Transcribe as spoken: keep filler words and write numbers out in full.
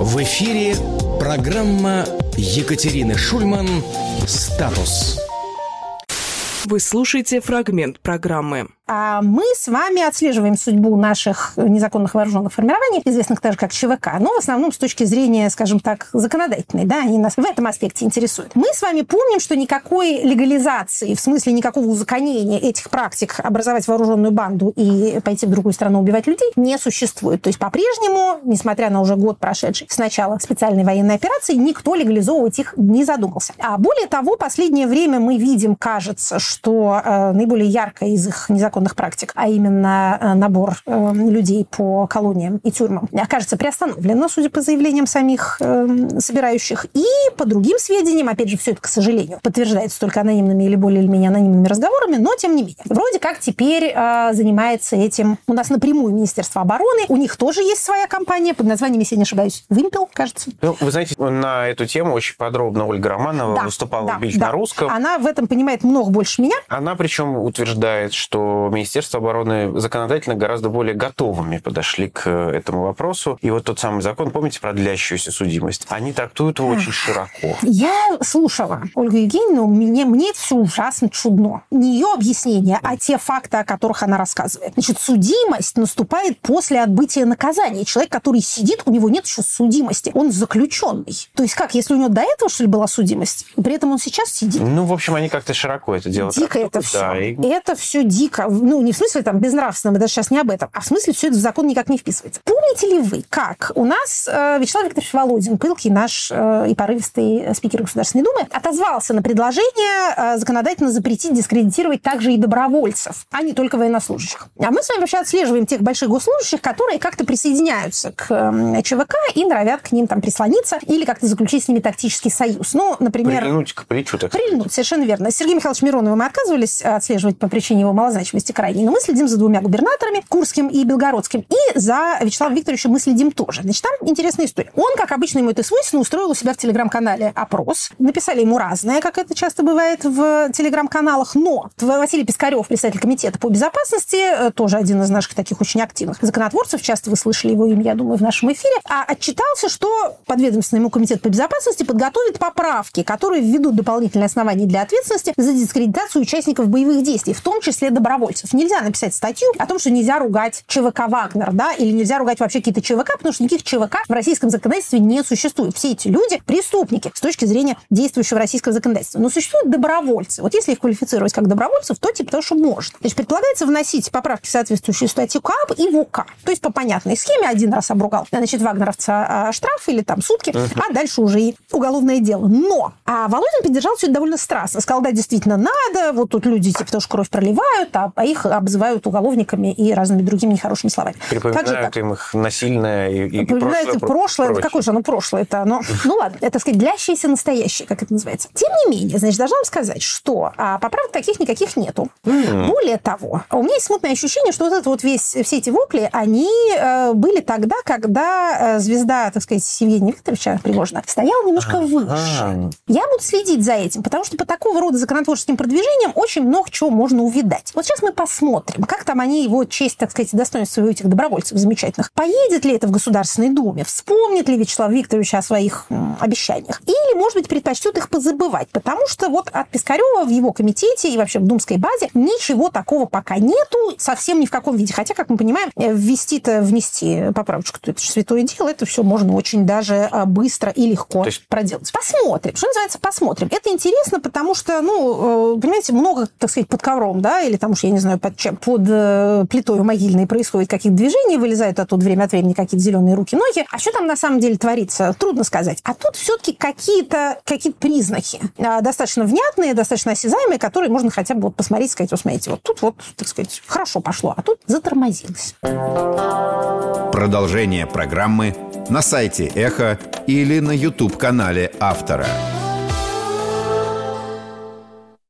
В эфире программа Екатерины Шульман «Статус». Вы слушаете фрагмент программы. А мы с вами отслеживаем судьбу наших незаконных вооруженных формирований, известных также как ЧВК, но в основном с точки зрения, скажем так, законодательной. Да, они нас в этом аспекте интересуют. Мы с вами помним, что никакой легализации, в смысле никакого узаконения этих практик образовать вооруженную банду и пойти в другую страну убивать людей не существует. То есть по-прежнему, несмотря на уже год прошедший с начала специальной военной операции, никто легализовывать их не задумался. А более того, последнее время мы видим, кажется, что э, наиболее яркое из их незаконных практик, а именно э, набор э, людей по колониям и тюрьмам, окажется приостановлено, судя по заявлениям самих э, собирающих. И по другим сведениям, опять же, все это, к сожалению, подтверждается только анонимными или более или менее анонимными разговорами, но тем не менее. Вроде как теперь э, занимается этим у нас напрямую Министерство обороны. У них тоже есть своя компания под названием, если не ошибаюсь, «Вымпел», кажется. Ну, вы знаете, на эту тему очень подробно Ольга Романова да, выступала да, в «Бич да. на русском». Она в этом понимает много больше меня. Она причем утверждает, что Министерство обороны законодательно гораздо более готовыми подошли к этому вопросу. И вот тот самый закон, помните, про длящуюся судимость, они трактуют его очень широко. Я слушала Ольгу Евгеньевну, мне, мне это все ужасно чудно. Не ее объяснение, а те факты, о которых она рассказывает. Значит, судимость наступает после отбытия наказания. Человек, который сидит, у него нет еще судимости. Он заключенный. То есть как, если у него до этого, что ли, была судимость, и при этом он сейчас сидит? Ну, в общем, они как-то широко это делают. Дико это все. Да, и... Это все дико. Ну, не в смысле там безнравственно, мы даже сейчас не об этом, а в смысле все это в закон никак не вписывается. Помните ли вы, как у нас э, Вячеслав Викторович Володин, пылкий наш э, и порывистый спикер Государственной Думы, отозвался на предложение э, законодательно запретить дискредитировать также и добровольцев, а не только военнослужащих. А мы с вами вообще отслеживаем тех больших госслужащих, которые как-то присоединяются к э, ЧВК и норовят к ним там прислониться или как-то заключить с ними тактический союз. Ну, например... Прильнуть к плечу, так сказать. Прильнуть, совершенно верно. Сергея Михайловича Миронова мы отказывались отслеживать по причине его малозначимости крайней, но мы следим за двумя губернаторами, Курским и Белгородским, и за Вячеславом Викторовичем мы следим тоже. Значит, там интересная история. Он, как обычно ему это свойственно, устроил у себя в телеграм-канале опрос. Написали ему разное, как это часто бывает в телеграм-каналах, но Василий Пискарев, председатель комитета по безопасности, тоже один из наших таких очень активных законотворцев, часто вы слышали его имя, я думаю, в нашем эфире, а отчитался, что подведомственный ему комитет по безопасности подготовит поправки, которые введут дополнительные основания для ответственности за дискредитацию участников боевых действий, в том числе добровольцев. Нельзя написать статью о том, что нельзя ругать ЧВК «Вагнер», да, или нельзя ругать вообще какие-то ЧВК, потому что никаких ЧВК в российском законодательстве не существует. Все эти люди преступники с точки зрения действующего российского законодательства. Но существуют добровольцы. Вот если их квалифицировать как добровольцев, то типа того, что можно. Значит, предполагается вносить поправки в соответствующую статью КАП и ВУК. То есть по понятной схеме один раз обругал, значит, вагнеровца штраф или там сутки, uh-huh. а дальше уже и уголовное дело. Но а Володин поддержал все это довольно страстно. Сказал, да, действительно надо, вот тут люди типа тоже кровь проливают, а, а их обзывают уголовниками и разными другими нехорошими словами. Припоминают им их насильное и, и прошлое. прошлое прочее. Какое же оно прошлое-то? Оно, ну ладно, это, так сказать, длящееся настоящее, как это называется. Тем не менее, значит, должна вам сказать, что а, поправок таких никаких нету. Mm. Более того, у меня есть смутное ощущение, что вот это вот весь, все эти вопли, они э, были тогда, когда э, звезда, так сказать, Евгения Викторовича Пригожина стояла немножко А-а-а. выше. Я буду следить за этим, потому что по такого рода законотворческим продвижениям очень много чего можно увидать. Вот сейчас мы посмотрим, как там они его честь, так сказать, достоинство этих добровольцев замечательных. Поедет ли это в Государственной Думе? Вспомнит ли Вячеслав Викторович о своих м, обещаниях? Или, может быть, предпочтут их позабывать? Потому что вот от Пискарева в его комитете и вообще в думской базе ничего такого пока нету, совсем ни в каком виде. Хотя, как мы понимаем, ввести-то, внести поправочку, это же святое дело, это все можно очень даже быстро и легко есть... проделать. Посмотрим. Что называется посмотрим? Это интересно, потому что, ну, понимаете, много, так сказать, под ковром, да, или там уж, я не знаю, под чем, под э, плитой могильной происходит какие-то движения, вылезают оттуда время от времени какие-то зеленые руки, ноги. А что там на самом деле творится? Трудно сказать. А тут все-таки какие-то, какие-то признаки э, достаточно внятные, достаточно осязаемые, которые можно хотя бы вот посмотреть и сказать, вот смотрите, вот тут вот, так сказать, хорошо пошло, а тут затормозилось. Продолжение программы на сайте Эхо или на YouTube-канале автора.